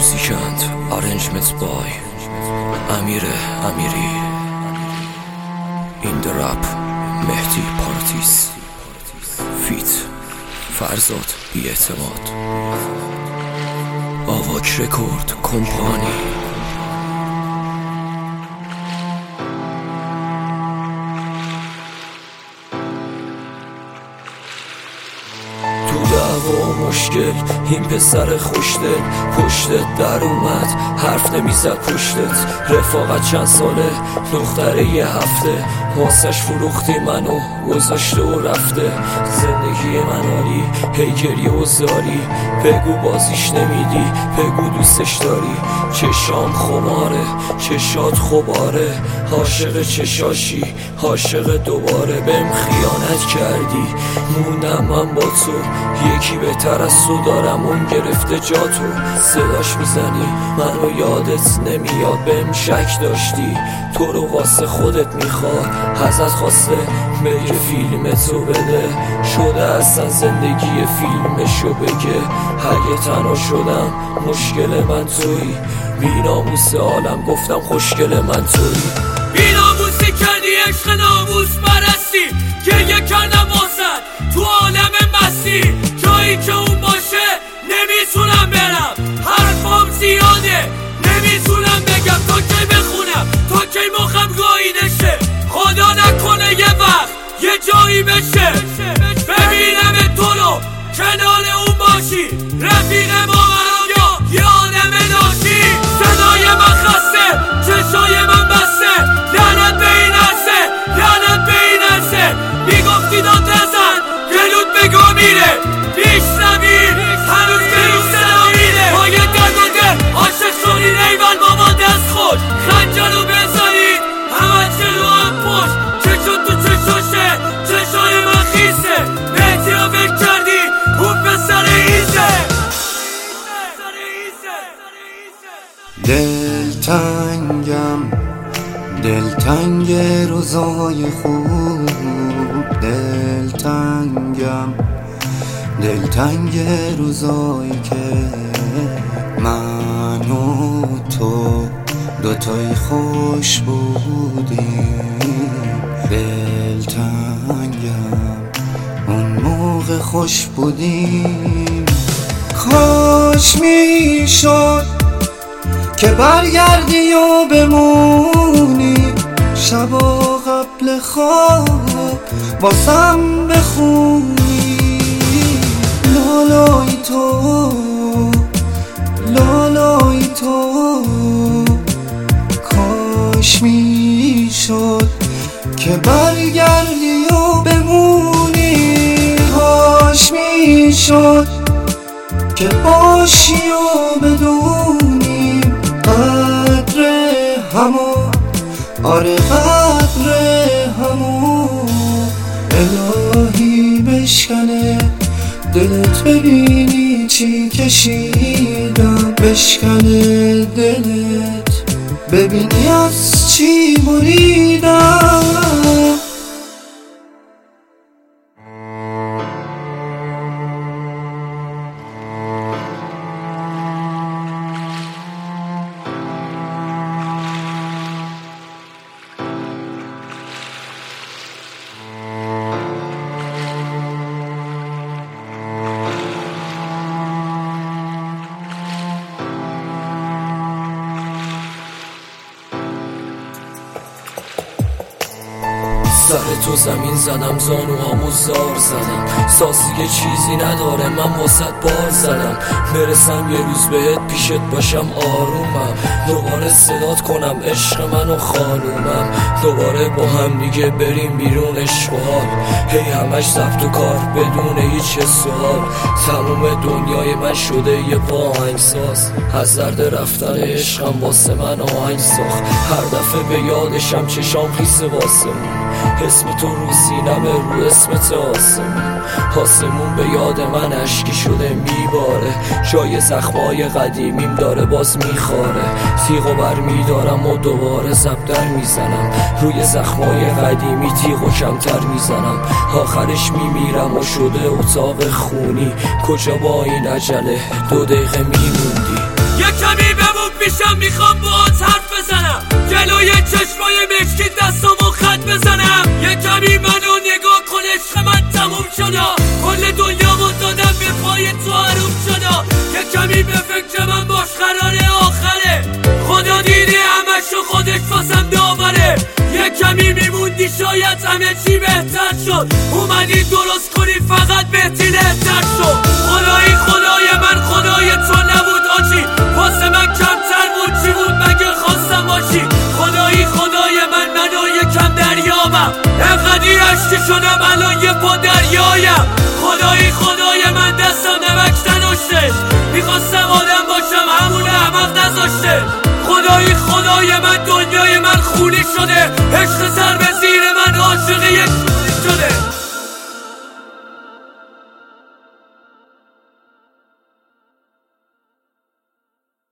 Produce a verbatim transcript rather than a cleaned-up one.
موزیکند arrangement by امیر امیری. این رپ مهدی پارتیس فیت فرزاد بی اعتماد آواک رکورد کمپانی. دعوا مشکل این پسر خوشدل پشتت در اومد حرف نمیزد پشتت. رفاقت چند ساله دختره یه هفته واسش فروختی منو گذاشته و رفته. زندگی من عالی هی گریه و زاری بگو بازیش نمیدی بگو دوستش داری. چشام خماره چشات خوباره عاشق چشاشی عاشق دوباره. بهم خیانت کردی موندم من با تو یکی بهتر از تو دارم اون گرفته جاتو. صداش میزنی منو یادت نمیاد بهم شک داشتی تو رو واسه خودت میخواد ازت خواسته بگه فیلم تو بده. شده اصلا زندگی فیلمشو بگه اگه تنها شدم مشکل من تویی. بیناموس عالم گفتم خوشگل من تویی. بیناموسی کردی عشق ناموس پرستی گریه کردم واسد تو عالم مستی. جایی که اون باشه نمیتونم برم حرفام زیاده نمیتونم بگم تا کی بخونم تا کی مخم گاییده شه. خدا نکنه یه وقت یه جایی بشه ببینم تو رو کنار اون باشی رفیق ما یا یه آدم ناشی. صدای من خسته چشای من بسته لعنت به این عرصه لعنت به این عرصه. میگفتی داد نزن گلوت بگو میره بیش نمیر هنوز گلوت صدا میره. با یه درد و دل عاشق شدین ایول بابا دست خود خنجر رو بزنید همه چلو هم پشت چشون تو چشاشه چشای من خیسه مهدی رو فکر کردی اون پسر ایزه. دلتنگم دلتنگ روزای خوب دلتنگم دلتنگ روزایی که من و تو دوتای خوش بودیم. دلتنگم اون موقع خوش بودیم. کاش میشد که برگردی و بمونی شبا قبل خواب واسم بخونی. لالای تو لالای تو کاش میشد که برگردی و بمونی. کاش میشد که باشی و بدونی قدر همو آره قدر همو. الهی بشکنه دلت ببینی چی کشیدم بشکنه دلت ببینی از چی بریدم. سر تو زمین زدم زانوهامو زار زدم سازی یه چیزی نداره من واسط بار زدم. برسم یه روز بهت پیشت باشم آرومم دوباره صدات کنم عشق من و خانومم. دوباره با هم دیگه بریم بیرون عشق و حال هی همش ضبط و کار بدون هیچ سوال. تموم دنیای من شده یه آهنگساز از درد رفتن عشقم واسه من آهنگ ساخت. هر دفعه به یادشم چشام خیس واسمون اسم تو رو سینمه رو اسمت آسمون. آسمون به یاد من اشکی شده میباره جای زخمای قدیمیم داره باز میخاره. تیغو بر میدارم و دوباره زبدر میزنم روی زخمای قدیمی تیغو کمتر میزنم. آخرش میمیرم و شده اتاق خونی کجا با این عجله دو دقیقه میموندی. یه کمی بمون پیشم میخوام باهات حرف بزنم جلوی چشمای مشکی دستامو خط بزنم یه کمی منو نگاه کن عشق من تموم شدا کل دنیامو دادم به پای تو حروم شدا یه کمی به فکر من باش قراره آخره خدا دیده همشو خودش واسم داوره یه کمی میموندی شاید همه چی بهتر شد اومدی درست کنی فقط بهتری بهتر شد خدایی خدای من خدای تو نبود آجی واسه من کمتر بود چی بود مگه خواستم باشی خدایی خدای من منو یکم دریابم انقدی عشقی شدم الان یه پا دریایم خدایی خدای من دستم نمک نداشته میخواستم آدم باشم همون احمق نذاشته خدایی خدای من دنیای من خونی شده عشق سر به